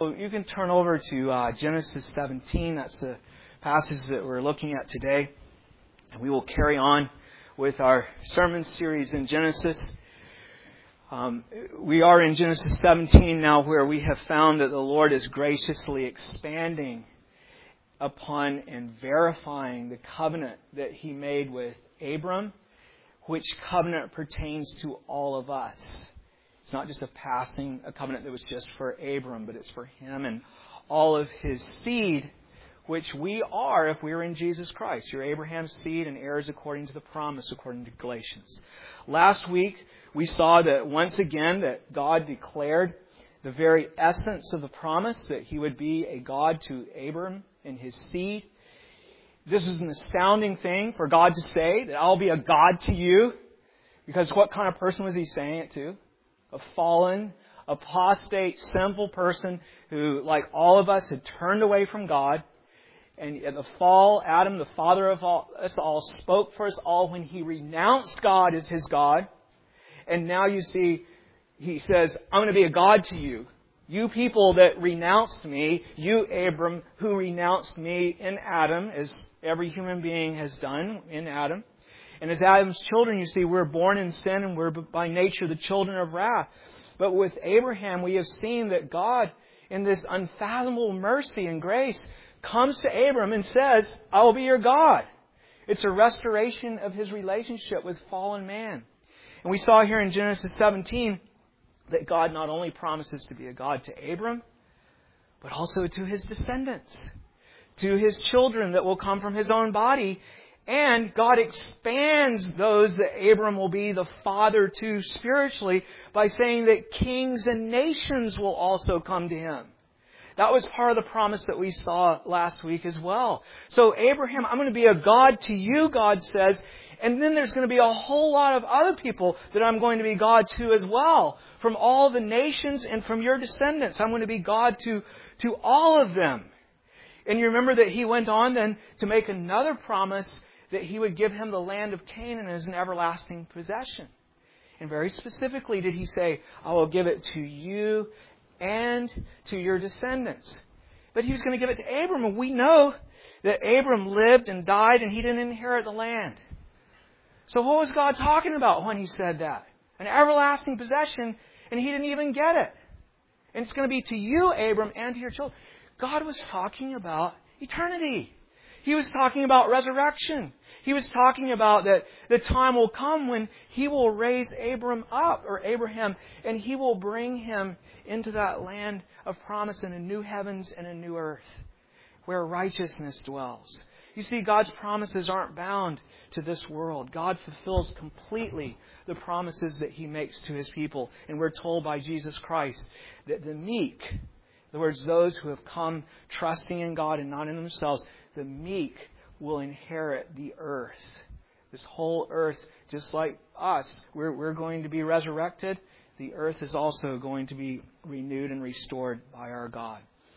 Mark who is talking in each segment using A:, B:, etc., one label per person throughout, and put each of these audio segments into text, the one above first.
A: You can turn over to Genesis 17. That's the passage that we're looking at today. And we will carry on with our sermon series in Genesis. We are in Genesis 17 now, where we have found that the Lord is graciously expanding upon and verifying the covenant that He made with Abram, which covenant pertains to all of us. It's not just a covenant that was just for Abram, but it's for him and all of his seed, which we are if we are in Jesus Christ. You're Abraham's seed and heirs according to the promise, according to Galatians. Last week, we saw that once again that God declared the very essence of the promise, that He would be a God to Abram and his seed. This is an astounding thing for God to say, that I'll be a God to you. Because what kind of person was He saying it to? A fallen, apostate, sinful person who, like all of us, had turned away from God. And at the fall, Adam, the father of us all, spoke for us all when he renounced God as his God. And now you see, He says, I'm going to be a God to you. You people that renounced me, you, Abram, who renounced me in Adam, as every human being has done in Adam. And as Adam's children, you see, we're born in sin and we're by nature the children of wrath. But with Abraham, we have seen that God, in this unfathomable mercy and grace, comes to Abram and says, I will be your God. It's a restoration of his relationship with fallen man. And we saw here in Genesis 17 that God not only promises to be a God to Abram, but also to his descendants, to his children that will come from his own body. And God expands those that Abram will be the father to spiritually by saying that kings and nations will also come to him. That was part of the promise that we saw last week as well. So Abraham, I'm going to be a God to you, God says. And then there's going to be a whole lot of other people that I'm going to be God to as well. From all the nations and from your descendants. I'm going to be God to all of them. And you remember that He went on then to make another promise that He would give him the land of Canaan as an everlasting possession. And very specifically did He say, I will give it to you and to your descendants. But He was going to give it to Abram. And we know that Abram lived and died and he didn't inherit the land. So what was God talking about when He said that? An everlasting possession, and he didn't even get it. And it's going to be to you, Abram, and to your children. God was talking about eternity. He was talking about resurrection. He was talking about that the time will come when He will raise Abraham, and He will bring him into that land of promise in a new heavens and a new earth where righteousness dwells. You see, God's promises aren't bound to this world. God fulfills completely the promises that He makes to His people. And we're told by Jesus Christ that the meek, in other words, those who have come trusting in God and not in themselves, the meek will inherit the earth. This whole earth, just like us, we're going to be resurrected. The earth is also going to be renewed and restored by our God.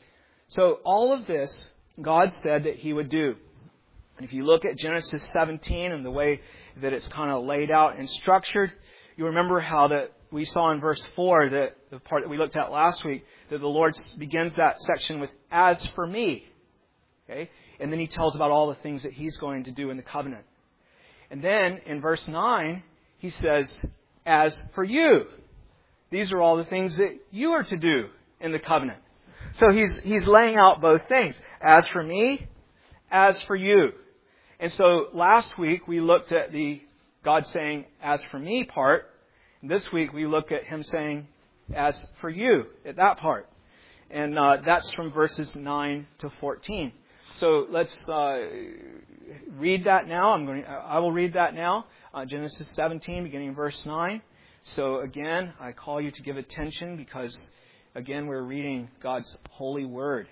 A: So all of this, God said that He would do. And if you look at Genesis 17 and the way that it's kind of laid out and structured, you remember how that we saw in verse 4, that the part that we looked at last week, that the Lord begins that section with, as for me. Okay? And then He tells about all the things that He's going to do in the covenant. And then in verse 9, He says, as for you. These are all the things that you are to do in the covenant. So He's laying out both things. As for me, as for you. And so last week we looked at the God saying, as for me part. And this week we look at Him saying, as for you, at that part. And that's from verses 9 to 14. So let's read that now. I will read that now. Genesis 17, beginning in verse 9. So again, I call you to give attention because, again, we're reading God's holy word.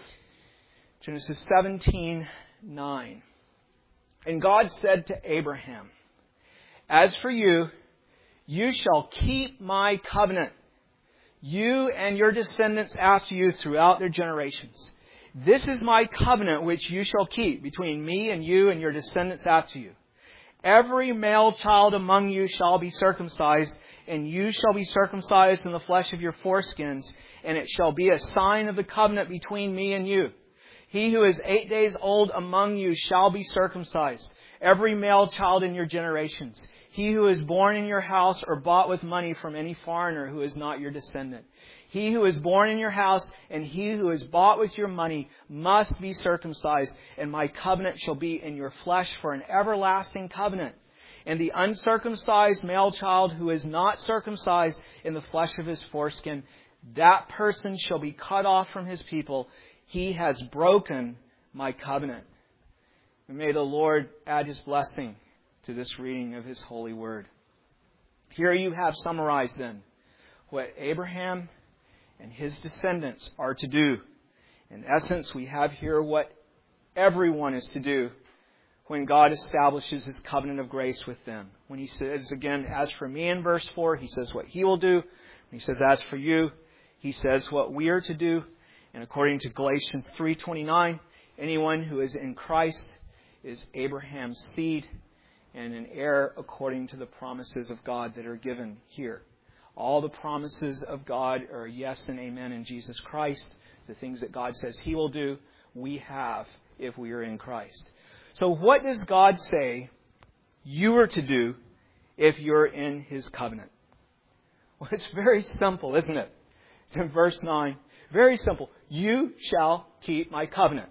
A: Genesis 17, 9. And God said to Abraham, as for you, you shall keep my covenant, you and your descendants after you throughout their generations. This is my covenant which you shall keep between me and you and your descendants after you. Every male child among you shall be circumcised, and you shall be circumcised in the flesh of your foreskins, and it shall be a sign of the covenant between me and you. He who is 8 days old among you shall be circumcised, every male child in your generations. He who is born in your house or bought with money from any foreigner who is not your descendant. He who is born in your house and he who is bought with your money must be circumcised, and my covenant shall be in your flesh for an everlasting covenant. And the uncircumcised male child who is not circumcised in the flesh of his foreskin, that person shall be cut off from his people. He has broken my covenant. And may the Lord add His blessing to this reading of His holy word. Here you have summarized then what Abraham and his descendants are to do. In essence, we have here what everyone is to do when God establishes His covenant of grace with them. When He says, again, as for me in verse 4, He says what He will do. When He says, as for you, He says what we are to do. And according to Galatians 3:29, anyone who is in Christ is Abraham's seed and an heir according to the promises of God that are given here. All the promises of God are yes and amen in Jesus Christ. The things that God says He will do, we have if we are in Christ. So what does God say you are to do if you're in His covenant? Well, it's very simple, isn't it? It's in verse 9. Very simple. You shall keep my covenant.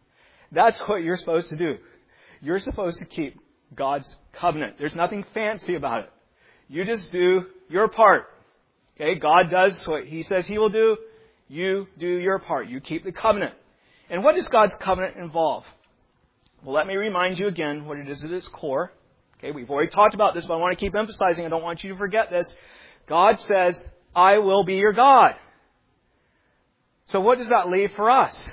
A: That's what you're supposed to do. You're supposed to keep God's covenant. There's nothing fancy about it. You just do your part. Okay? God does what He says He will do. You do your part. You keep the covenant. And what does God's covenant involve? Well, let me remind you again what it is at its core. Okay, we've already talked about this, but I want to keep emphasizing. I don't want you to forget this. God says, I will be your God. So what does that leave for us?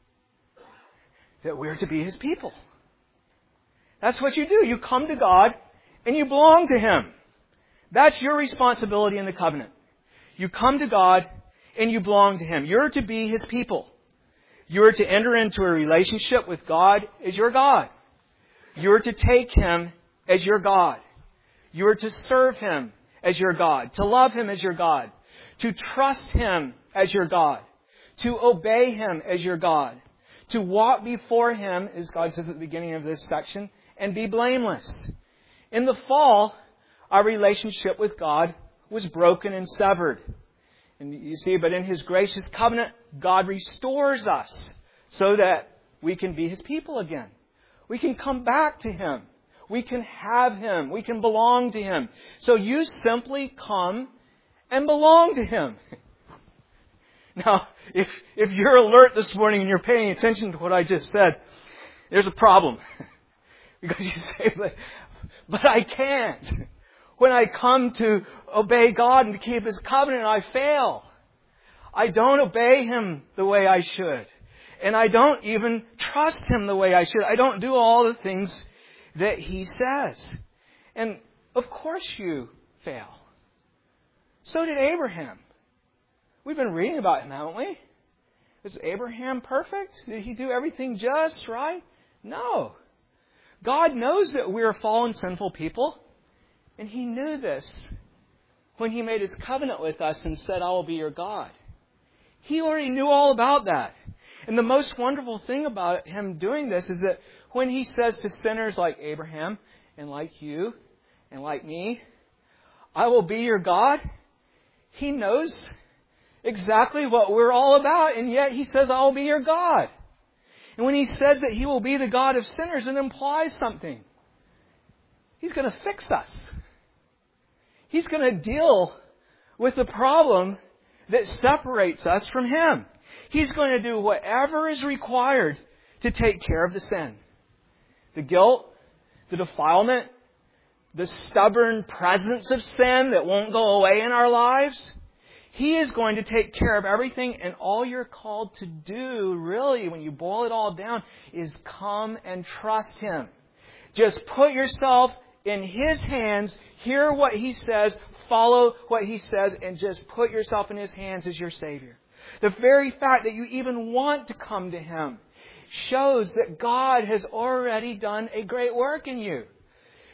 A: That we're to be His people. That's what you do. You come to God and you belong to Him. That's your responsibility in the covenant. You come to God and you belong to Him. You're to be His people. You're to enter into a relationship with God as your God. You're to take Him as your God. You're to serve Him as your God. To love Him as your God. To trust Him as your God. To obey Him as your God. To walk before Him, as God says at the beginning of this section, and be blameless. In the fall, our relationship with God was broken and severed. And you see, but in His gracious covenant, God restores us so that we can be His people again. We can come back to Him. We can have Him. We can belong to Him. So you simply come and belong to Him. Now, if you're alert this morning and you're paying attention to what I just said, there's a problem. Because you say, but I can't. When I come to obey God and to keep His covenant, I fail. I don't obey Him the way I should. And I don't even trust Him the way I should. I don't do all the things that He says. And of course you fail. So did Abraham. We've been reading about him, haven't we? Is Abraham perfect? Did he do everything just right? No. God knows that we are fallen, sinful people. And He knew this when He made His covenant with us and said, I will be your God. He already knew all about that. And the most wonderful thing about Him doing this is that when He says to sinners like Abraham and like you and like me, I will be your God, He knows exactly what we're all about, and yet He says, I will be your God. And when He says that He will be the God of sinners, it implies something. He's going to fix us. He's going to deal with the problem that separates us from Him. He's going to do whatever is required to take care of the sin. The guilt, the defilement, the stubborn presence of sin that won't go away in our lives. He is going to take care of everything, and all you're called to do, really, when you boil it all down, is come and trust Him. Just put yourself in His hands, hear what He says, follow what He says, and just put yourself in His hands as your Savior. The very fact that you even want to come to Him shows that God has already done a great work in you.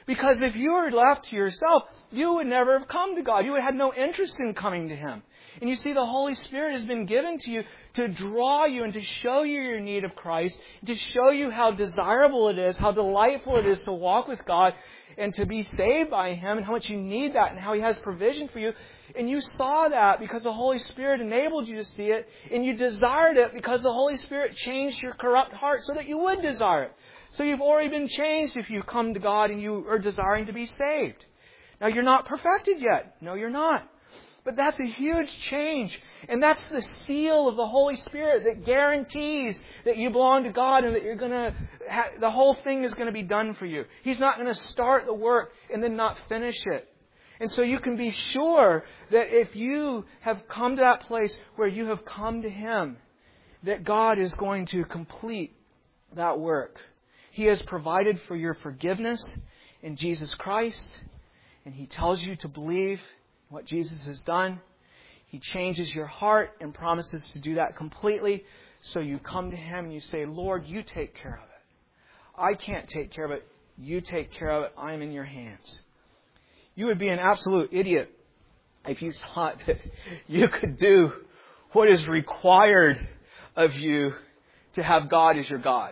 A: Because if you were left to yourself, you would never have come to God. You would have had no interest in coming to Him. And you see, the Holy Spirit has been given to you to draw you and to show you your need of Christ, to show you how desirable it is, how delightful it is to walk with God and to be saved by Him, and how much you need that and how He has provision for you. And you saw that because the Holy Spirit enabled you to see it, and you desired it because the Holy Spirit changed your corrupt heart so that you would desire it. So you've already been changed if you come to God and you are desiring to be saved. Now, you're not perfected yet. No, you're not. But that's a huge change. And that's the seal of the Holy Spirit that guarantees that you belong to God and that you're going to the whole thing is going to be done for you. He's not going to start the work and then not finish it. And so you can be sure that if you have come to that place where you have come to Him, that God is going to complete that work. He has provided for your forgiveness in Jesus Christ, and He tells you to believe what Jesus has done. He changes your heart and promises to do that completely. So you come to Him and you say, Lord, you take care of it. I can't take care of it. You take care of it. I'm in your hands. You would be an absolute idiot if you thought that you could do what is required of you to have God as your God.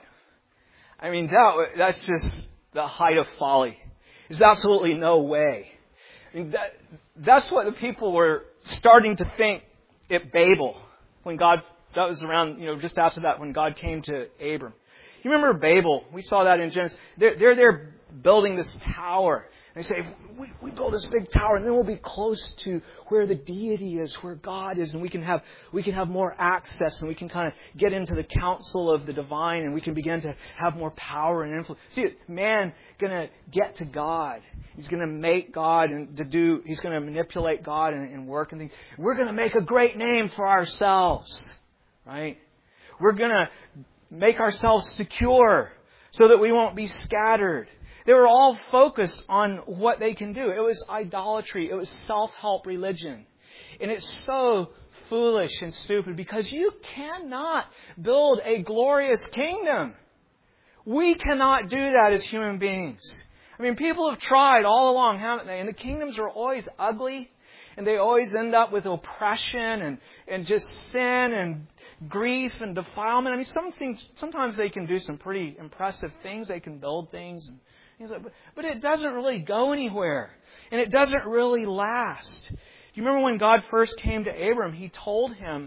A: I mean, that's just the height of folly. There's absolutely no way. I mean, that's what the people were starting to think at Babel when God, that was around, just after that when God came to Abram. You remember Babel? We saw that in Genesis. They're there building this tower. And they say, we build this big tower and then we'll be close to where the deity is, where God is, and we can have more access and we can kind of get into the counsel of the divine and we can begin to have more power and influence. See, man going to get to God. He's going to make God he's going to manipulate God and work and things. We're going to make a great name for ourselves, right? We're going to make ourselves secure so that we won't be scattered. They were all focused on what they can do. It was idolatry. It was self-help religion. And it's so foolish and stupid because you cannot build a glorious kingdom. We cannot do that as human beings. I mean, people have tried all along, haven't they? And the kingdoms are always ugly. And they always end up with oppression and just sin and grief and defilement. I mean, sometimes they can do some pretty impressive things. They can build things and things like, but it doesn't really go anywhere. And it doesn't really last. Do you remember when God first came to Abram, He told him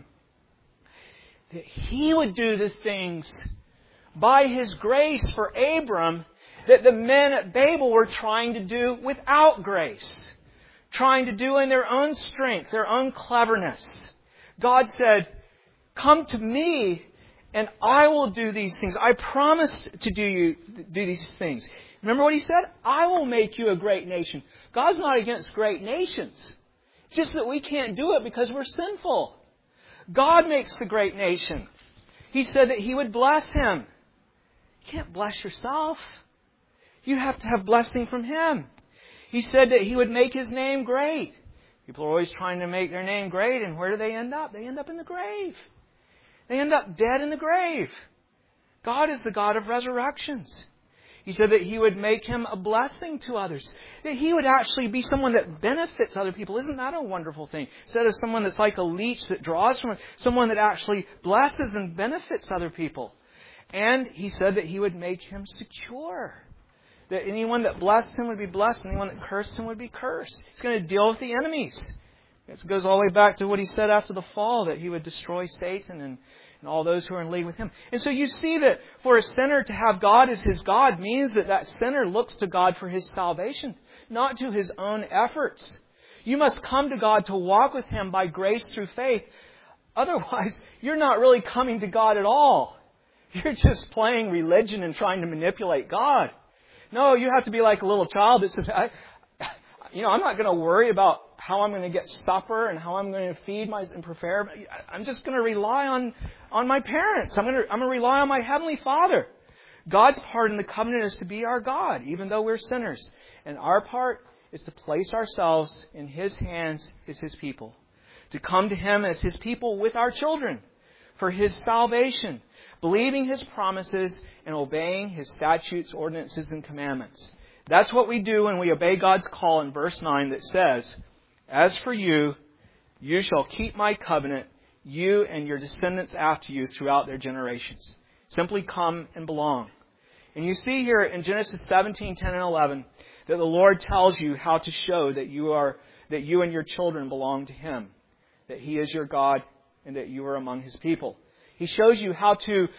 A: that He would do the things by His grace for Abram that the men at Babel were trying to do without grace. Trying to do in their own strength, their own cleverness. God said, come to me and I will do these things. I promise to do these things. Remember what He said? I will make you a great nation. God's not against great nations. It's just that we can't do it because we're sinful. God makes the great nation. He said that He would bless him. You can't bless yourself. You have to have blessing from Him. He said that He would make His name great. People are always trying to make their name great, and where do they end up? They end up in the grave. They end up dead in the grave. God is the God of resurrections. He said that He would make him a blessing to others. That He would actually be someone that benefits other people. Isn't that a wonderful thing? Instead of someone that's like a leech that draws from it, someone that actually blesses and benefits other people. And He said that He would make him secure. That anyone that blessed him would be blessed, and anyone that cursed him would be cursed. He's going to deal with the enemies. This goes all the way back to what He said after the fall, that He would destroy Satan and all those who are in league with him. And so you see that for a sinner to have God as his God means that sinner looks to God for his salvation, not to his own efforts. You must come to God to walk with Him by grace through faith. Otherwise, you're not really coming to God at all. You're just playing religion and trying to manipulate God. No, you have to be like a little child that says, I'm not going to worry about how I'm going to get supper and how I'm going to feed and prepare. I'm just going to rely on my parents. I'm going to rely on my Heavenly Father. God's part in the covenant is to be our God, even though we're sinners. And our part is to place ourselves in His hands as His people. To come to Him as His people with our children for His salvation, believing His promises and obeying His statutes, ordinances, and commandments. That's what we do when we obey God's call in verse 9 that says, "As for you, you shall keep my covenant, you and your descendants after you throughout their generations." Simply come and belong. And you see here in Genesis 17, 10, and 11 that the Lord tells you how to show that you and your children belong to Him, that He is your God and that you are among His people. He shows you how to,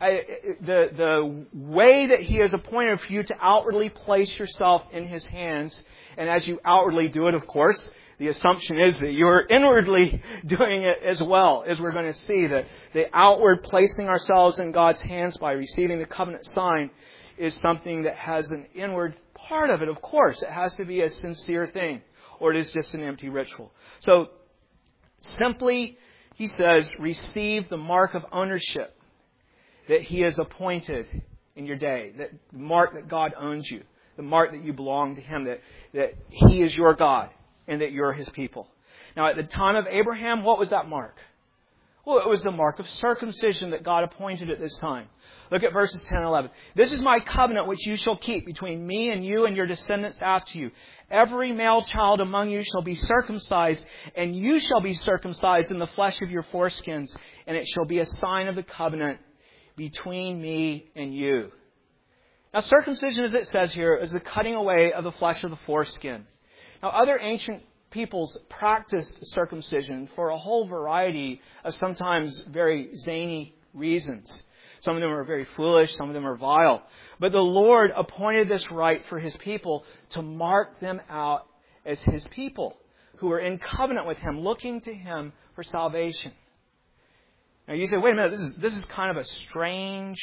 A: the way that He has appointed for you to outwardly place yourself in His hands. And as you outwardly do it, of course, the assumption is that you are inwardly doing it as well, as we're going to see. That the outward placing ourselves in God's hands by receiving the covenant sign is something that has an inward part of it. Of course, it has to be a sincere thing, or it is just an empty ritual. So, simply, he says, receive the mark of ownership that He has appointed in your day. That the mark that God owns you. The mark that you belong to Him. That He is your God and that you're His people. Now, at the time of Abraham, what was that mark? Well, it was the mark of circumcision that God appointed at this time. Look at verses 10 and 11. "This is my covenant which you shall keep between me and you and your descendants after you. Every male child among you shall be circumcised, and you shall be circumcised in the flesh of your foreskins, and it shall be a sign of the covenant between me and you." Now, circumcision, as it says here, is the cutting away of the flesh of the foreskin. Now, other ancient peoples practiced circumcision for a whole variety of sometimes very zany reasons. Some of them are very foolish, some of them are vile. But the Lord appointed this rite for His people to mark them out as His people, who are in covenant with Him, looking to Him for salvation. Now you say, wait a minute, this is kind of a strange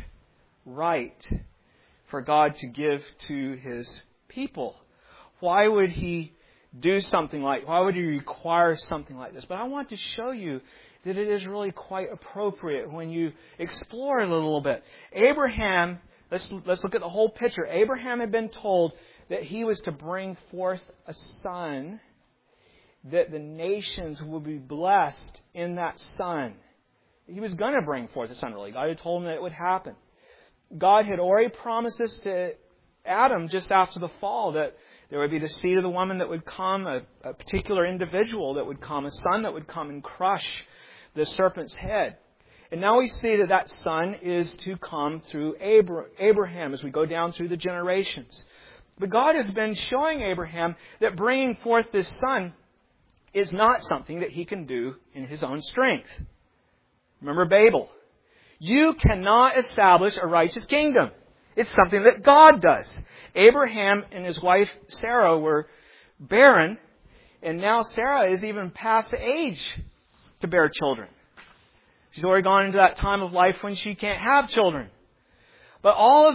A: rite for God to give to His people. Why would He do something why would He require something like this? But I want to show you that it is really quite appropriate when you explore it a little bit. Abraham, let's look at the whole picture. Abraham had been told that he was to bring forth a son, that the nations would be blessed in that son. He was going to bring forth a son, really. God had told him that it would happen. God had already promised this to Adam just after the fall, that there would be the seed of the woman that would come, a particular individual that would come, a son that would come and crush the serpent's head. And now we see that son is to come through Abraham as we go down through the generations. But God has been showing Abraham that bringing forth this son is not something that he can do in his own strength. Remember Babel. You cannot establish a righteous kingdom. It's something that God does. Abraham and his wife Sarah were barren, and now Sarah is even past the age to bear children. She's already gone into that time of life when she can't have children. But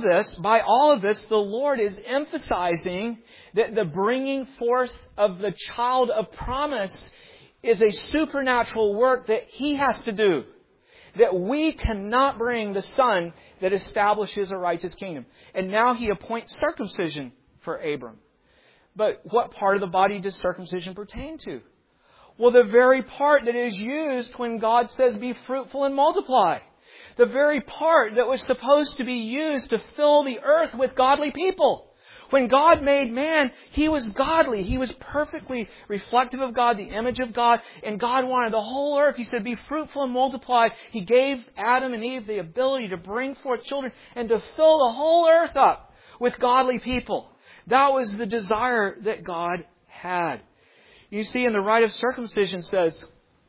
A: by all of this, the Lord is emphasizing that the bringing forth of the child of promise is a supernatural work that He has to do. That we cannot bring the son that establishes a righteous kingdom. And now He appoints circumcision for Abram. But what part of the body does circumcision pertain to? Well, the very part that is used when God says, "Be fruitful and multiply." The very part that was supposed to be used to fill the earth with godly people. When God made man, He was godly. He was perfectly reflective of God, the image of God. And God wanted the whole earth. He said, "Be fruitful and multiply." He gave Adam and Eve the ability to bring forth children and to fill the whole earth up with godly people. That was the desire that God had. You see, in the rite of circumcision says,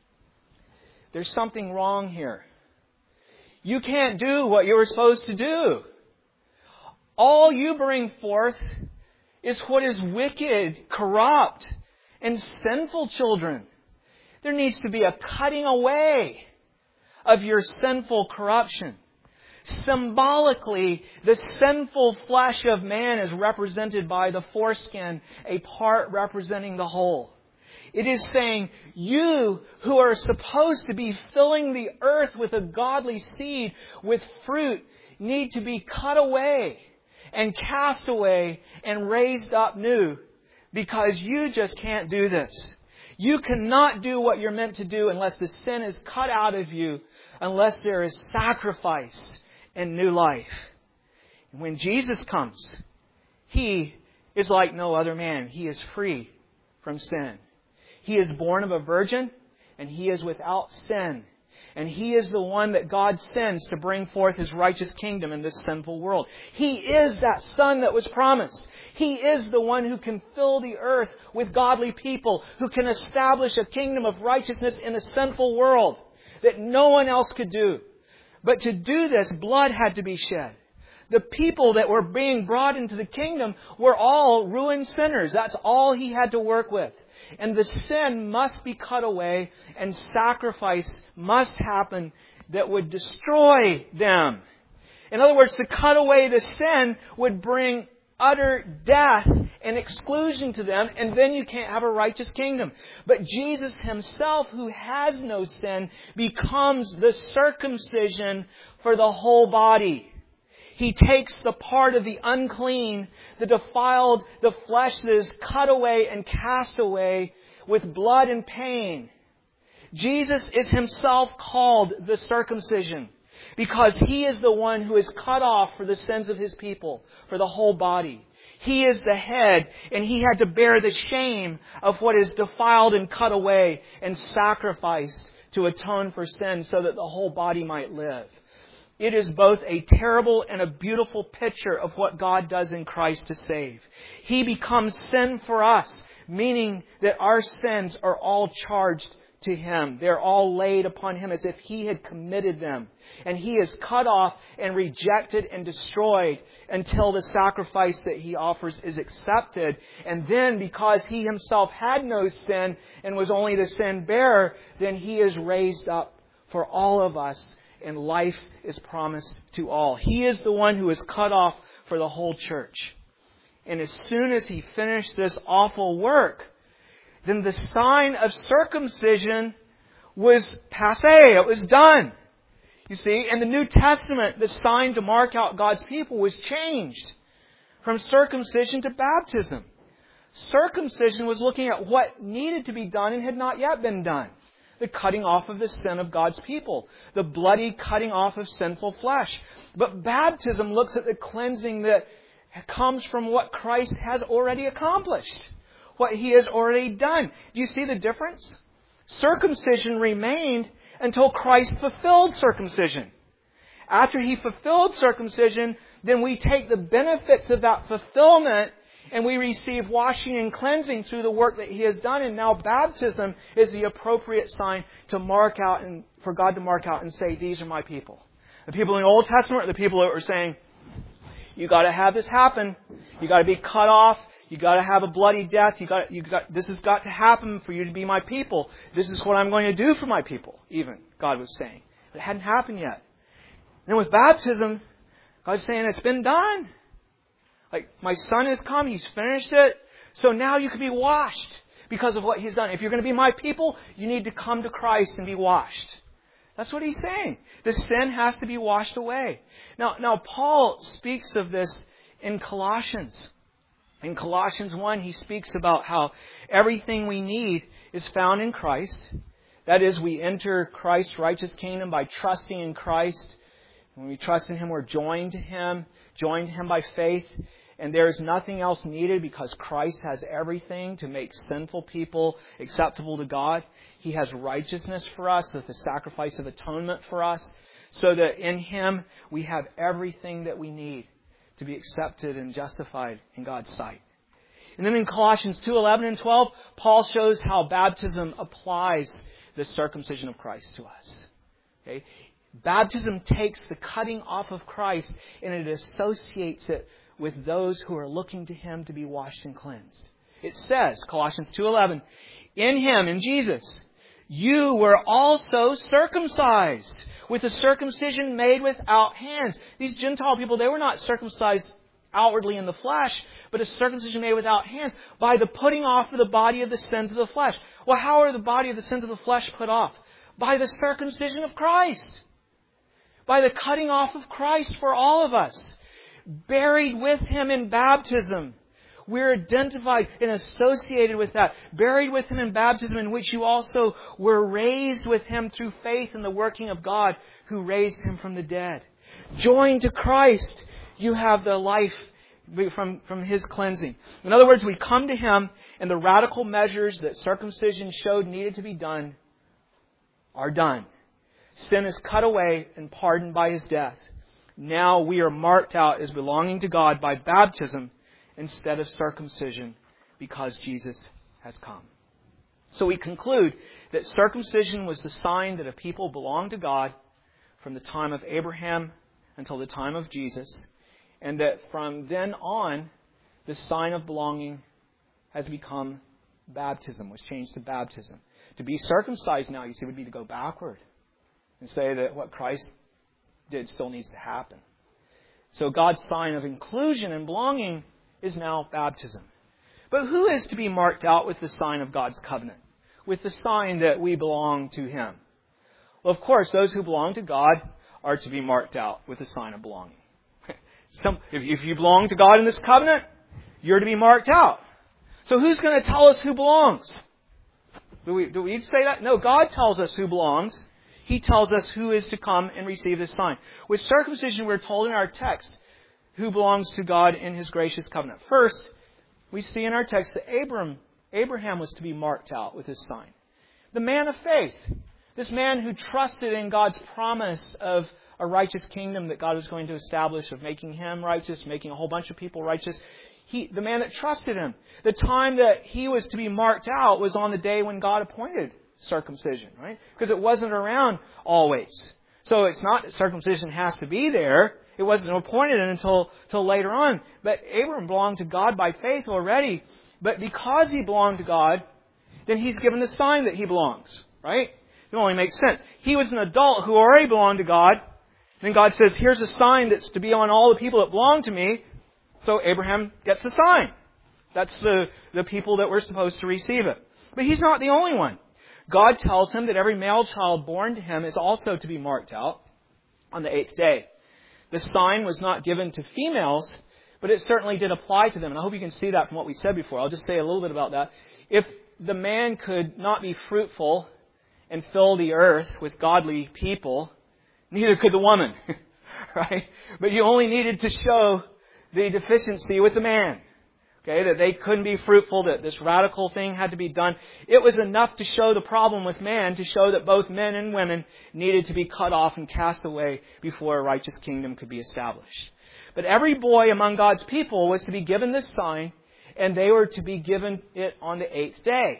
A: there's something wrong here. You can't do what you were supposed to do. All you bring forth is what is wicked, corrupt, and sinful children. There needs to be a cutting away of your sinful corruption. Symbolically, the sinful flesh of man is represented by the foreskin, a part representing the whole. It is saying, you who are supposed to be filling the earth with a godly seed, with fruit, need to be cut away and cast away and raised up new, because you just can't do this. You cannot do what you're meant to do unless the sin is cut out of you, unless there is sacrifice and new life. And when Jesus comes, He is like no other man. He is free from sin. He is born of a virgin, and He is without sin. And He is the one that God sends to bring forth His righteous kingdom in this sinful world. He is that Son that was promised. He is the one who can fill the earth with godly people, who can establish a kingdom of righteousness in a sinful world that no one else could do. But to do this, blood had to be shed. The people that were being brought into the kingdom were all ruined sinners. That's all He had to work with. And the sin must be cut away, and sacrifice must happen that would destroy them. In other words, to cut away the sin would bring utter death and exclusion to them, and then you can't have a righteous kingdom. But Jesus Himself, who has no sin, becomes the circumcision for the whole body. He takes the part of the unclean, the defiled, the flesh that is cut away and cast away with blood and pain. Jesus is Himself called the circumcision because He is the one who is cut off for the sins of His people, for the whole body. He is the head, and He had to bear the shame of what is defiled and cut away and sacrificed to atone for sin so that the whole body might live. It is both a terrible and a beautiful picture of what God does in Christ to save. He becomes sin for us, meaning that our sins are all charged to Him. They're all laid upon Him as if He had committed them. And He is cut off and rejected and destroyed until the sacrifice that He offers is accepted. And then, because He Himself had no sin and was only the sin bearer, then He is raised up for all of us, and life is promised to all. He is the one who is cut off for the whole church. And as soon as He finished this awful work, then the sign of circumcision was passé. It was done. You see, in the New Testament, the sign to mark out God's people was changed from circumcision to baptism. Circumcision was looking at what needed to be done and had not yet been done. The cutting off of the sin of God's people. The bloody cutting off of sinful flesh. But baptism looks at the cleansing that comes from what Christ has already accomplished. What He has already done. Do you see the difference? Circumcision remained until Christ fulfilled circumcision. After He fulfilled circumcision, then we take the benefits of that fulfillment and we receive washing and cleansing through the work that He has done. And now baptism is the appropriate sign to mark out and for God to mark out and say, these are my people. The people in the Old Testament are the people that were saying, you got to have this happen. You got to be cut off. You got to have a bloody death. This has got to happen for you to be my people. This is what I'm going to do for my people. Even God was saying, but it hadn't happened yet. And then with baptism, God's saying it's been done. Like, my Son has come. He's finished it. So now you can be washed because of what He's done. If you're going to be my people, you need to come to Christ and be washed. That's what He's saying. The sin has to be washed away. Now Paul speaks of this in Colossians. In Colossians 1, he speaks about how everything we need is found in Christ. That is, we enter Christ's righteous kingdom by trusting in Christ. When we trust in Him, we're joined to Him by faith. And there is nothing else needed because Christ has everything to make sinful people acceptable to God. He has righteousness for us with the sacrifice of atonement for us, so that in Him we have everything that we need to be accepted and justified in God's sight. And then in Colossians 2:11 and 12, Paul shows how baptism applies the circumcision of Christ to us. Okay? Baptism takes the cutting off of Christ and it associates it with those who are looking to Him to be washed and cleansed. It says, Colossians 2:11, in Him, in Jesus, you were also circumcised with a circumcision made without hands. These Gentile people, they were not circumcised outwardly in the flesh, but a circumcision made without hands by the putting off of the body of the sins of the flesh. Well, how are the body of the sins of the flesh put off? By the circumcision of Christ. By the cutting off of Christ for all of us. Buried with Him in baptism. We're identified and associated with that. Buried with Him in baptism, in which you also were raised with Him through faith in the working of God who raised Him from the dead. Joined to Christ, you have the life from His cleansing. In other words, we come to Him, and the radical measures that circumcision showed needed to be done are done. Sin is cut away and pardoned by His death. Now we are marked out as belonging to God by baptism instead of circumcision because Jesus has come. So we conclude that circumcision was the sign that a people belonged to God from the time of Abraham until the time of Jesus, and that from then on, the sign of belonging has become baptism, was changed to baptism. To be circumcised now, you see, would be to go backward and say that what Christ did still needs to happen. So God's sign of inclusion and belonging is now baptism. But who is to be marked out with the sign of God's covenant? With the sign that we belong to Him? Well, of course, those who belong to God are to be marked out with the sign of belonging. If you belong to God in this covenant, you're to be marked out. So who's going to tell us who belongs? Do we say that? No, God tells us who belongs. He tells us who is to come and receive this sign. With circumcision, we're told in our text who belongs to God in His gracious covenant. First, we see in our text that Abraham was to be marked out with this sign. The man of faith. This man who trusted in God's promise of a righteous kingdom that God was going to establish, of making him righteous, making a whole bunch of people righteous. The man that trusted Him. The time that he was to be marked out was on the day when God appointed circumcision, right? Because it wasn't around always. So it's not that circumcision has to be there. It wasn't appointed until later on. But Abraham belonged to God by faith already. But because he belonged to God, then he's given the sign that he belongs, right? It only makes sense. He was an adult who already belonged to God. Then God says, here's a sign that's to be on all the people that belong to me. So Abraham gets the sign. That's the people that were supposed to receive it. But he's not the only one. God tells him that every male child born to him is also to be marked out on the 8th day. The sign was not given to females, but it certainly did apply to them. And I hope you can see that from what we said before. I'll just say a little bit about that. If the man could not be fruitful and fill the earth with godly people, neither could the woman. Right? But you only needed to show the deficiency with the man. Okay, that they couldn't be fruitful, that this radical thing had to be done. It was enough to show the problem with man, to show that both men and women needed to be cut off and cast away before a righteous kingdom could be established. But every boy among God's people was to be given this sign, and they were to be given it on the 8th day.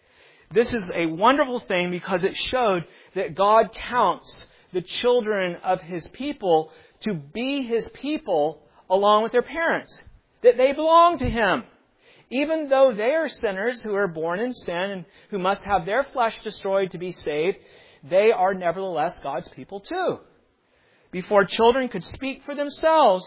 A: This is a wonderful thing because it showed that God counts the children of His people to be His people along with their parents. That they belong to Him. Even though they are sinners who are born in sin and who must have their flesh destroyed to be saved, they are nevertheless God's people too. Before children could speak for themselves,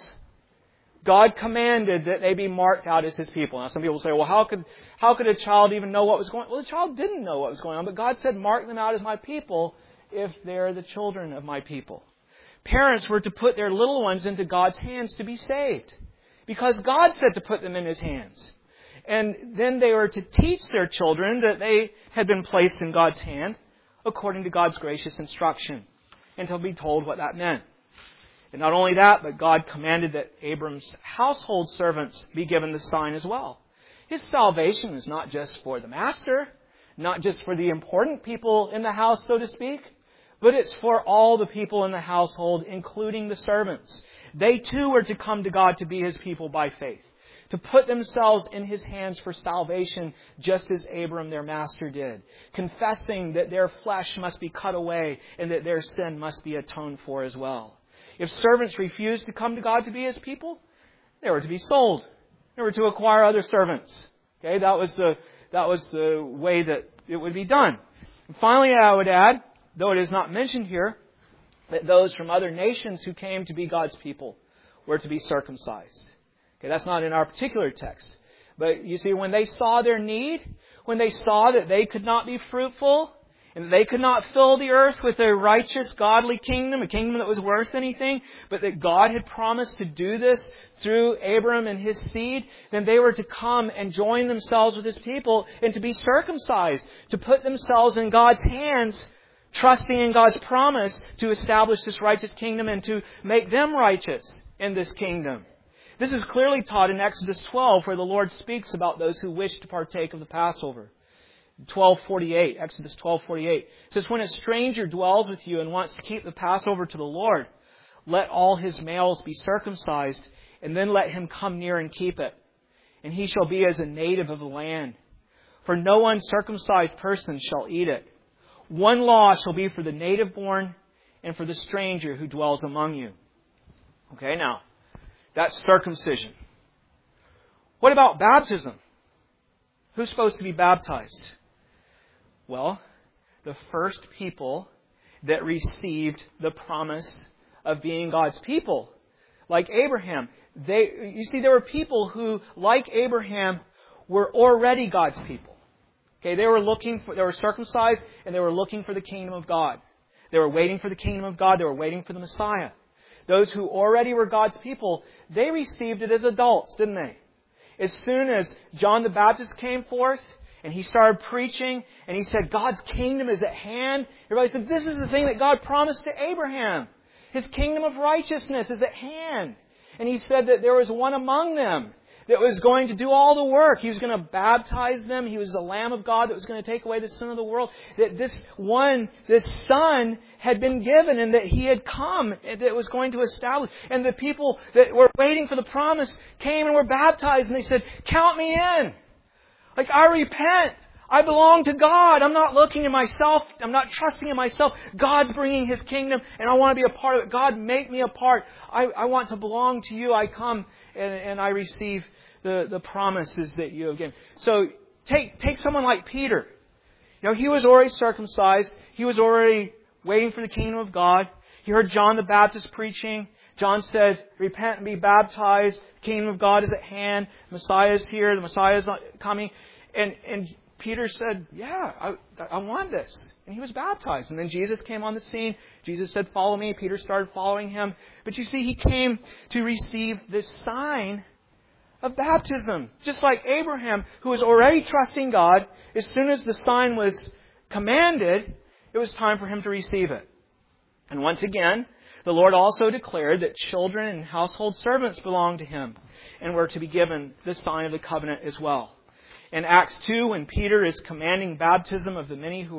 A: God commanded that they be marked out as His people. Now some people say, well, how could a child even know what was going on? Well, the child didn't know what was going on, but God said, mark them out as my people if they're the children of my people. Parents were to put their little ones into God's hands to be saved, because God said to put them in His hands. And then they were to teach their children that they had been placed in God's hand according to God's gracious instruction, and to be told what that meant. And not only that, but God commanded that Abram's household servants be given the sign as well. His salvation is not just for the master, not just for the important people in the house, so to speak, but it's for all the people in the household, including the servants. They too were to come to God to be His people by faith, to put themselves in His hands for salvation, just as Abram, their master, did, confessing that their flesh must be cut away and that their sin must be atoned for as well. If servants refused to come to God to be His people, they were to be sold. They were to acquire other servants. Okay, that was the way that it would be done. And finally, I would add, though it is not mentioned here, that those from other nations who came to be God's people were to be circumcised. Okay, that's not in our particular text. But you see, when they saw their need, when they saw that they could not be fruitful, and that they could not fill the earth with a righteous, godly kingdom, a kingdom that was worth anything, but that God had promised to do this through Abram and his seed, then they were to come and join themselves with His people and to be circumcised, to put themselves in God's hands, trusting in God's promise to establish this righteous kingdom and to make them righteous in this kingdom. This is clearly taught in Exodus 12, where the Lord speaks about those who wish to partake of the Passover. 12:48, Exodus 12:48. It says, when a stranger dwells with you and wants to keep the Passover to the Lord, let all his males be circumcised, and then let him come near and keep it. And he shall be as a native of the land. For no uncircumcised person shall eat it. One law shall be for the native born and for the stranger who dwells among you. Okay, now, that's circumcision. What about baptism? Who's supposed to be baptized? Well, the first people that received the promise of being God's people, like Abraham. You see, there were people who, like Abraham, were already God's people. Okay, they were circumcised, and they were looking for the kingdom of God. They were waiting for the kingdom of God. They were waiting for the Messiah. Those who already were God's people, they received it as adults, didn't they? As soon as John the Baptist came forth, and he started preaching, and he said, God's kingdom is at hand. Everybody said, this is the thing that God promised to Abraham. His kingdom of righteousness is at hand. And he said that there was one among them that was going to do all the work. He was going to baptize them. He was the Lamb of God that was going to take away the sin of the world. That this Son had been given and that He had come, that was going to establish. And the people that were waiting for the promise came and were baptized, and they said, count me in. Like, I repent. I belong to God. I'm not looking at myself. I'm not trusting in myself. God's bringing His kingdom, and I want to be a part of it. God, make me a part. I want to belong to You. I come and I receive the promises that You have given. So take someone like Peter. You know, he was already circumcised. He was already waiting for the kingdom of God. He heard John the Baptist preaching. John said, repent and be baptized. The kingdom of God is at hand. The Messiah is here. The Messiah is coming. And Peter said, yeah, I want this. And he was baptized. And then Jesus came on the scene. Jesus said, follow me. Peter started following Him. But you see, he came to receive this sign of baptism. Just like Abraham, who was already trusting God, as soon as the sign was commanded, it was time for him to receive it. And once again, the Lord also declared that children and household servants belonged to Him and were to be given the sign of the covenant as well. In Acts 2, when Peter is commanding baptism of the many who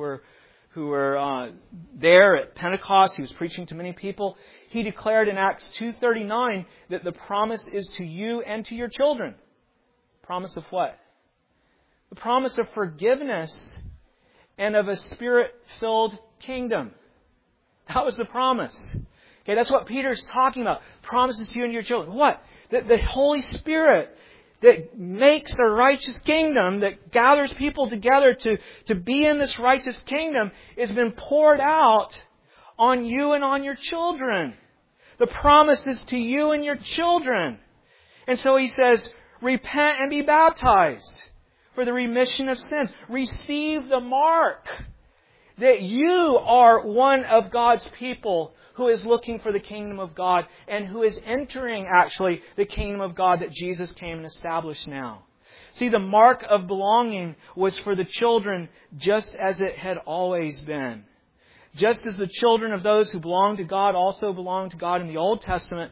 A: were there at Pentecost, he was preaching to many people. He declared in Acts 2:39 that the promise is to you and to your children. Promise of what? The promise of forgiveness and of a Spirit-filled kingdom. That was the promise. Okay, that's what Peter's talking about. Promises to you and your children. What? That the Holy Spirit that makes a righteous kingdom, that gathers people together to be in this righteous kingdom, has been poured out on you and on your children. The promise is to you and your children. And so he says, repent and be baptized for the remission of sins. Receive the mark that you are one of God's people who is looking for the kingdom of God and who is entering, actually, the kingdom of God that Jesus came and established now. See, the mark of belonging was for the children just as it had always been. Just as the children of those who belong to God also belong to God in the Old Testament,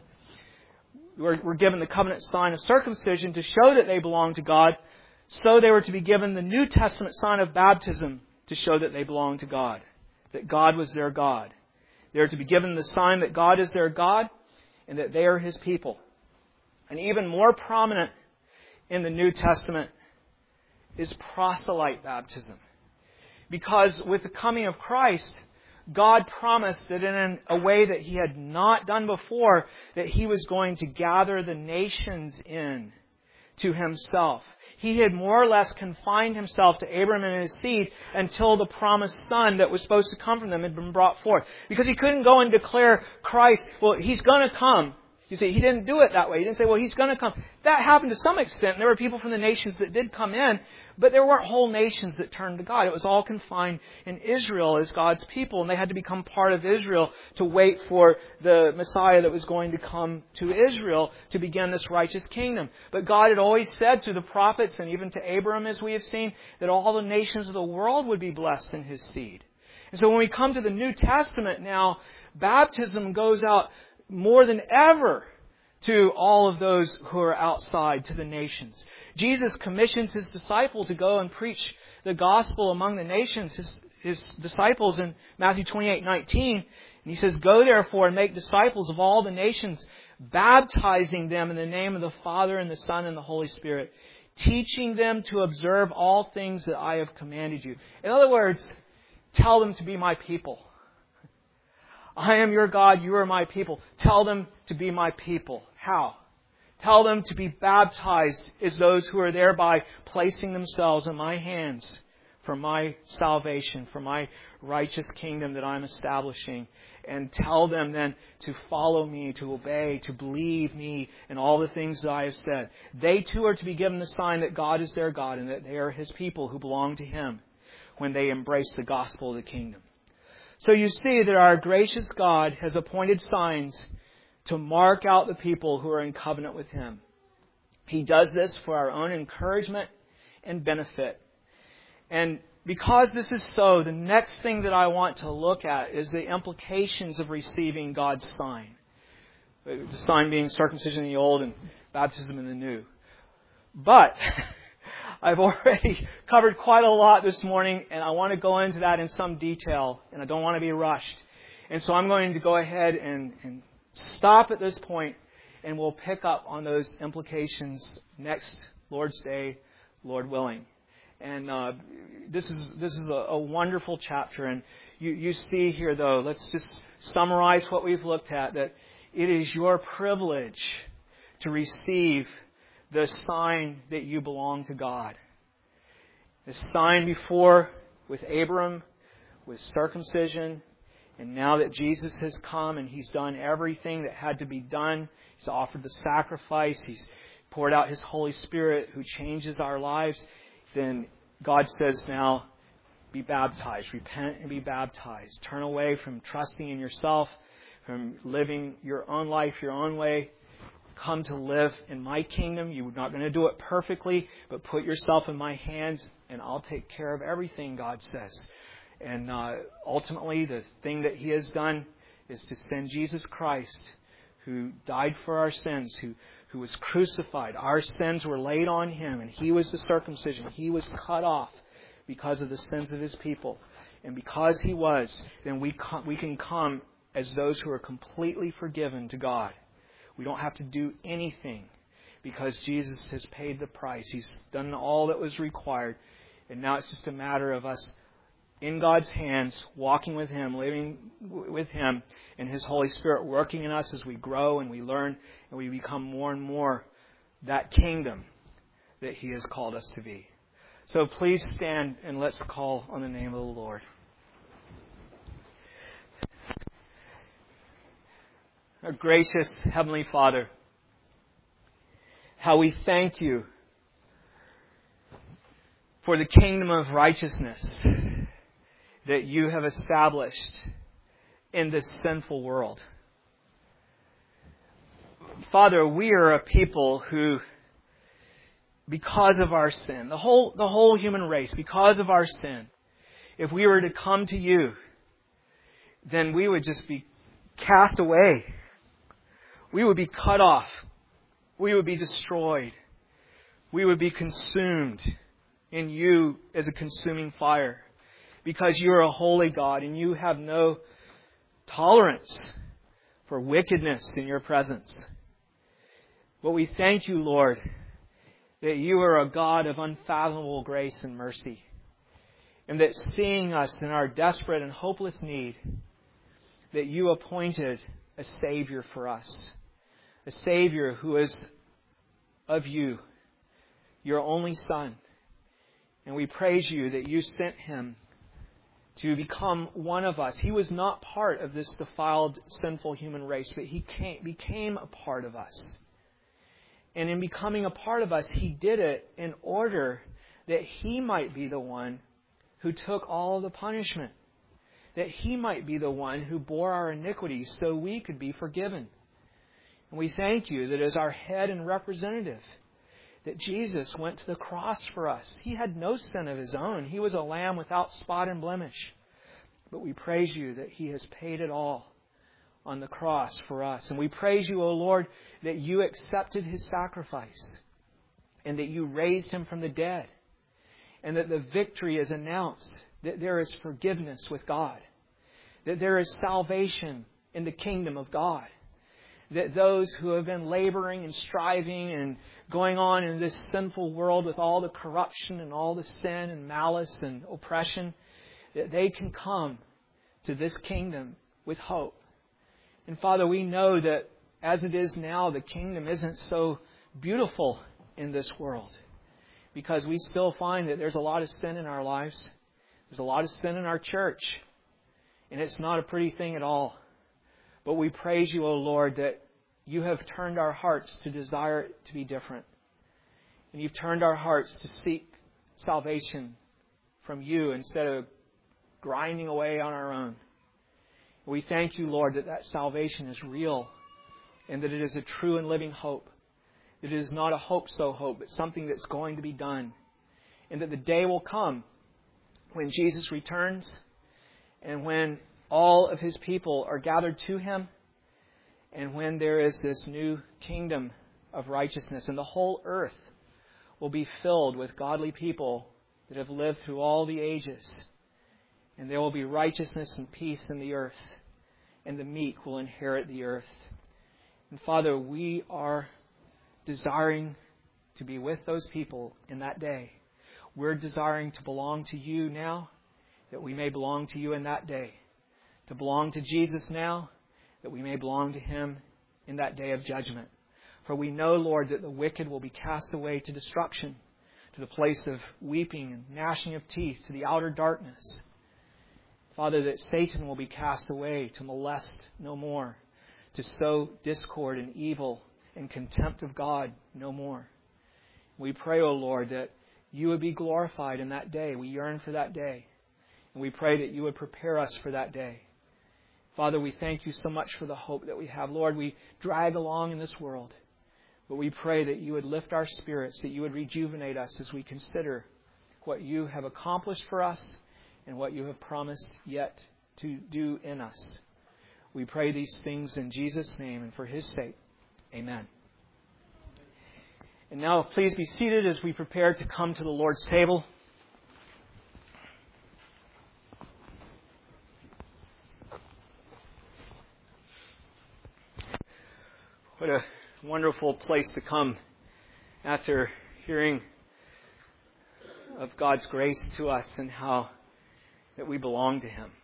A: were given the covenant sign of circumcision to show that they belong to God, so they were to be given the New Testament sign of baptism to show that they belong to God, that God was their God. They are to be given the sign that God is their God and that they are His people. And even more prominent in the New Testament is proselyte baptism. Because with the coming of Christ, God promised that in a way that He had not done before, that He was going to gather the nations in to Himself. He had more or less confined Himself to Abraham and his seed until the promised son that was supposed to come from them had been brought forth. Because He couldn't go and declare Christ, well, He's going to come. You see, He didn't do it that way. He didn't say, well, He's going to come. That happened to some extent. There were people from the nations that did come in, but there weren't whole nations that turned to God. It was all confined in Israel as God's people, and they had to become part of Israel to wait for the Messiah that was going to come to Israel to begin this righteous kingdom. But God had always said through the prophets, and even to Abraham, as we have seen, that all the nations of the world would be blessed in His seed. And so when we come to the New Testament now, baptism goes out more than ever to all of those who are outside, to the nations. Jesus commissions His disciple to go and preach the gospel among the nations, His disciples in Matthew 28:19. And He says, "Go therefore and make disciples of all the nations, baptizing them in the name of the Father and the Son and the Holy Spirit, teaching them to observe all things that I have commanded you." In other words, tell them to be my people. I am your God, you are my people. Tell them to be my people. How? Tell them to be baptized as those who are thereby placing themselves in my hands for my salvation, for my righteous kingdom that I'm establishing. And tell them then to follow me, to obey, to believe me in all the things that I have said. They too are to be given the sign that God is their God and that they are His people who belong to Him when they embrace the gospel of the kingdom. So you see that our gracious God has appointed signs to mark out the people who are in covenant with Him. He does this for our own encouragement and benefit. And because this is so, the next thing that I want to look at is the implications of receiving God's sign. The sign being circumcision in the old and baptism in the new. But I've already covered quite a lot this morning, and I want to go into that in some detail, and I don't want to be rushed. And so I'm going to go ahead and stop at this point, and we'll pick up on those implications next Lord's Day, Lord willing. And this is a wonderful chapter, and you see here, though, let's just summarize what we've looked at, that it is your privilege to receive the sign that you belong to God. The sign before with Abram, with circumcision, and now that Jesus has come and He's done everything that had to be done, He's offered the sacrifice, He's poured out His Holy Spirit who changes our lives, then God says now, be baptized, repent and be baptized. Turn away from trusting in yourself, from living your own life your own way. Come to live in my kingdom. You're not going to do it perfectly, but put yourself in my hands and I'll take care of everything, God says. And ultimately, the thing that He has done is to send Jesus Christ, who died for our sins, who was crucified. Our sins were laid on Him, and He was the circumcision. He was cut off because of the sins of His people. And because He was, then we can come as those who are completely forgiven to God. We don't have to do anything because Jesus has paid the price. He's done all that was required. And now it's just a matter of us in God's hands, walking with Him, living with Him, and His Holy Spirit working in us as we grow and we learn and we become more and more that kingdom that He has called us to be. So please stand and let's call on the name of the Lord. Our gracious Heavenly Father, how we thank You for the kingdom of righteousness that You have established in this sinful world. Father, we are a people who, because of our sin, the whole human race, because of our sin, if we were to come to You, then we would just be cast away. We would be cut off. We would be destroyed. We would be consumed in You as a consuming fire. Because You are a holy God and You have no tolerance for wickedness in Your presence. But we thank You, Lord, that You are a God of unfathomable grace and mercy. And that seeing us in our desperate and hopeless need, that You appointed a Savior for us. A Savior who is of You, Your only Son. And we praise You that You sent Him to become one of us. He was not part of this defiled, sinful human race, but He became a part of us. And in becoming a part of us, He did it in order that He might be the one who took all the punishment. That He might be the one who bore our iniquities so we could be forgiven. And we thank You that as our head and representative, that Jesus went to the cross for us. He had no sin of His own. He was a lamb without spot and blemish. But we praise You that He has paid it all on the cross for us. And we praise you, O Lord, that you accepted his sacrifice and that you raised him from the dead, and that the victory is announced, that there is forgiveness with God, that there is salvation in the kingdom of God, that those who have been laboring and striving and going on in this sinful world with all the corruption and all the sin and malice and oppression, that they can come to this kingdom with hope. And Father, we know that as it is now, the kingdom isn't so beautiful in this world, because we still find that there's a lot of sin in our lives. There's a lot of sin in our church, and it's not a pretty thing at all. But we praise you, O Lord, that you have turned our hearts to desire it to be different. And you've turned our hearts to seek salvation from you instead of grinding away on our own. We thank you, Lord, that that salvation is real and that it is a true and living hope. That it is not a hope-so hope, but something that's going to be done. And that the day will come when Jesus returns and when all of his people are gathered to him, and when there is this new kingdom of righteousness, and the whole earth will be filled with godly people that have lived through all the ages. And there will be righteousness and peace in the earth, and the meek will inherit the earth. And Father, we are desiring to be with those people in that day. We're desiring to belong to you now, that we may belong to you in that day. To belong to Jesus now, that we may belong to him in that day of judgment. For we know, Lord, that the wicked will be cast away to destruction, to the place of weeping and gnashing of teeth, to the outer darkness. Father, that Satan will be cast away to molest no more, to sow discord and evil and contempt of God no more. We pray, O Lord, that you would be glorified in that day. We yearn for that day. And we pray that you would prepare us for that day. Father, we thank you so much for the hope that we have. Lord, we drag along in this world, but we pray that you would lift our spirits, that you would rejuvenate us as we consider what you have accomplished for us and what you have promised yet to do in us. We pray these things in Jesus' name and for his sake. Amen. And now please be seated as we prepare to come to the Lord's table. What a wonderful place to come after hearing of God's grace to us and how that we belong to him.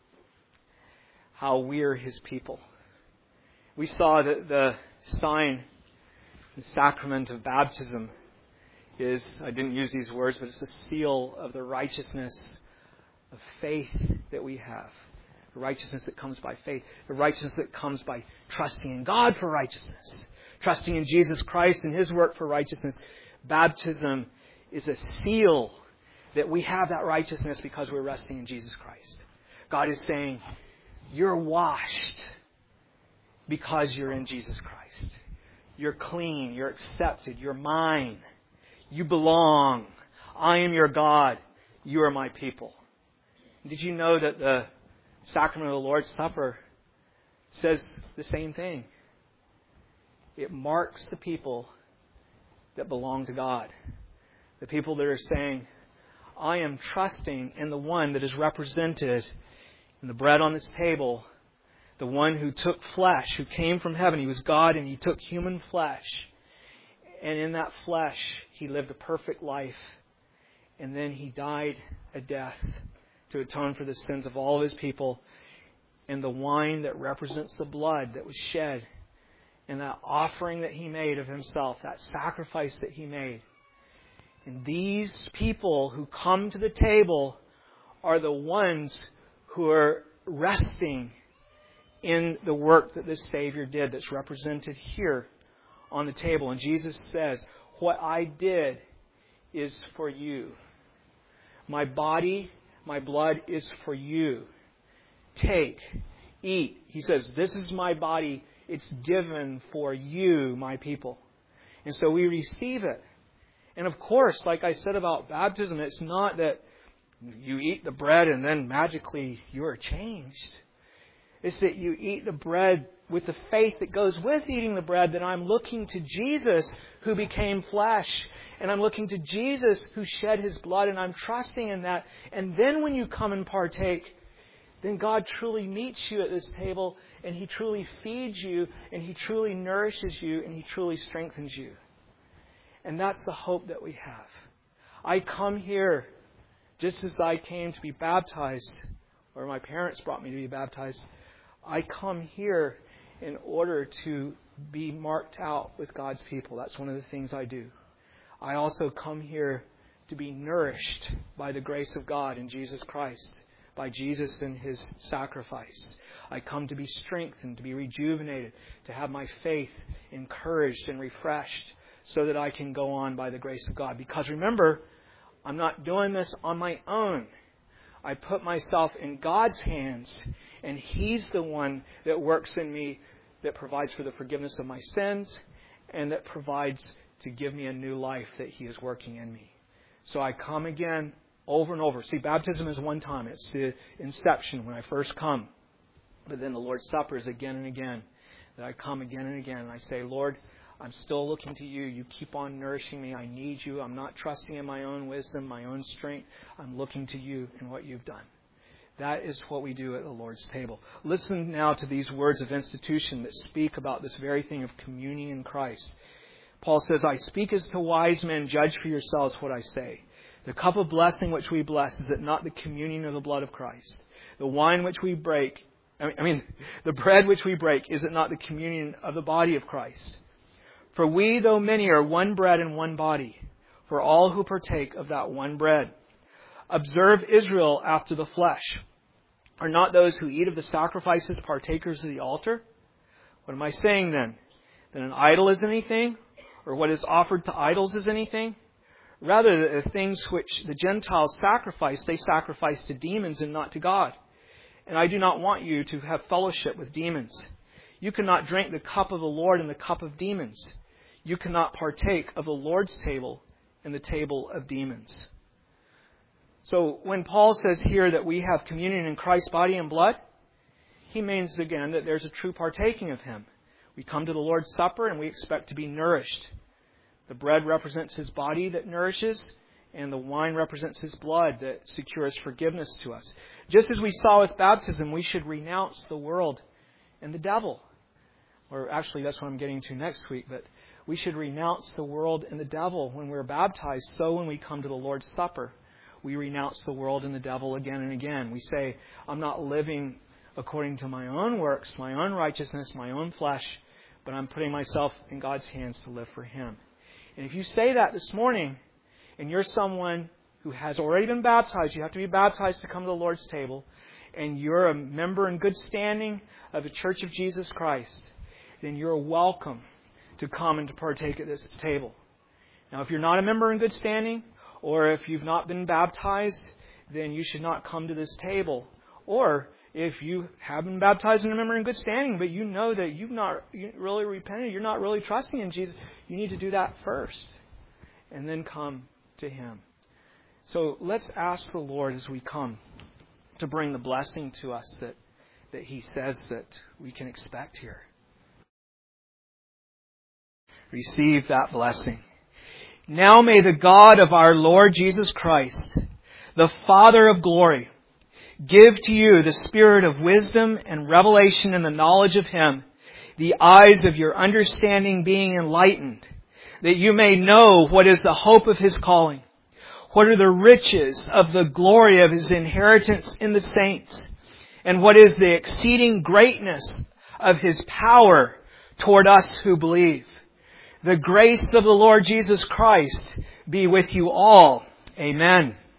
A: How we're his people. We saw that the sign, the sacrament of baptism is, I didn't use these words, but it's a seal of the righteousness of faith that we have. The righteousness that comes by faith. The righteousness that comes by trusting in God for righteousness. Trusting in Jesus Christ and his work for righteousness. Baptism is a seal that we have that righteousness because we're resting in Jesus Christ. God is saying, you're washed because you're in Jesus Christ. You're clean. You're accepted. You're mine. You belong. I am your God. You are my people. Did you know that the sacrament of the Lord's Supper says the same thing? It marks the people that belong to God. The people that are saying, I am trusting in the one that is represented in the bread on this table, the one who took flesh, who came from heaven. He was God and he took human flesh. And in that flesh, he lived a perfect life. And then he died a death to atone for the sins of all of his people. And the wine that represents the blood that was shed, and that offering that he made of himself, that sacrifice that he made. And these people who come to the table are the ones who are resting in the work that this Savior did, that's represented here on the table. And Jesus says, what I did is for you. My body, my blood is for you. Take, eat. He says, this is my body. It's given for you, my people. And so we receive it. And of course, like I said about baptism, it's not that you eat the bread and then magically you are changed. It's that you eat the bread with the faith that goes with eating the bread, that I'm looking to Jesus who became flesh. And I'm looking to Jesus who shed His blood, and I'm trusting in that. And then when you come and partake, then God truly meets you at this table, and He truly feeds you, and He truly nourishes you, and He truly strengthens you. And that's the hope that we have. I come here just as I came to be baptized, or my parents brought me to be baptized. I come here in order to be marked out with God's people. That's one of the things I do. I also come here to be nourished by the grace of God in Jesus Christ, by Jesus and His sacrifice. I come to be strengthened, to be rejuvenated, to have my faith encouraged and refreshed so that I can go on by the grace of God. Because remember, I'm not doing this on my own. I put myself in God's hands, and He's the one that works in me, that provides for the forgiveness of my sins, and that provides to give me a new life that He is working in me. So I come again over and over. See, baptism is one time. It's the inception when I first come. But then the Lord's Supper is again and again. That I come again and again. And I say, Lord, I'm still looking to You. You keep on nourishing me. I need You. I'm not trusting in my own wisdom, my own strength. I'm looking to You and what You've done. That is what we do at the Lord's table. Listen now to these words of institution that speak about this very thing of communion in Christ. Paul says, I speak as to wise men, judge for yourselves what I say. The cup of blessing which we bless, is it not the communion of the blood of Christ? The wine which we break, the bread which we break, is it not the communion of the body of Christ? For we, though many, are one bread and one body, for all who partake of that one bread. Observe Israel after the flesh. Are not those who eat of the sacrifices partakers of the altar? What am I saying then? That an idol is anything? Or what is offered to idols is anything? Rather, the things which the Gentiles sacrifice, they sacrifice to demons and not to God. And I do not want you to have fellowship with demons. You cannot drink the cup of the Lord and the cup of demons. You cannot partake of the Lord's table and the table of demons. So when Paul says here that we have communion in Christ's body and blood, he means again that there's a true partaking of Him. We come to the Lord's Supper and we expect to be nourished. The bread represents His body that nourishes, and the wine represents His blood that secures forgiveness to us. Just as we saw with baptism, we should renounce the world and the devil. Or actually, that's what I'm getting to next week, but we should renounce the world and the devil when we're baptized. So when we come to the Lord's Supper, we renounce the world and the devil again and again. We say, I'm not living according to my own works, my own righteousness, my own flesh, but I'm putting myself in God's hands to live for Him. And if you say that this morning, and you're someone who has already been baptized, you have to be baptized to come to the Lord's table, and you're a member in good standing of the Church of Jesus Christ, then you're welcome to come and to partake at this table. Now, if you're not a member in good standing, or if you've not been baptized, then you should not come to this table. Or if you have been baptized and a member in good standing, but you know that you've not really repented, you're not really trusting in Jesus, you need to do that first and then come to Him. So let's ask the Lord as we come to bring the blessing to us that He says that we can expect here. Receive that blessing. Now may the God of our Lord Jesus Christ, the Father of glory, give to you the spirit of wisdom and revelation in the knowledge of Him, the eyes of your understanding being enlightened, that you may know what is the hope of His calling, what are the riches of the glory of His inheritance in the saints, and what is the exceeding greatness of His power toward us who believe. The grace of the Lord Jesus Christ be with you all. Amen.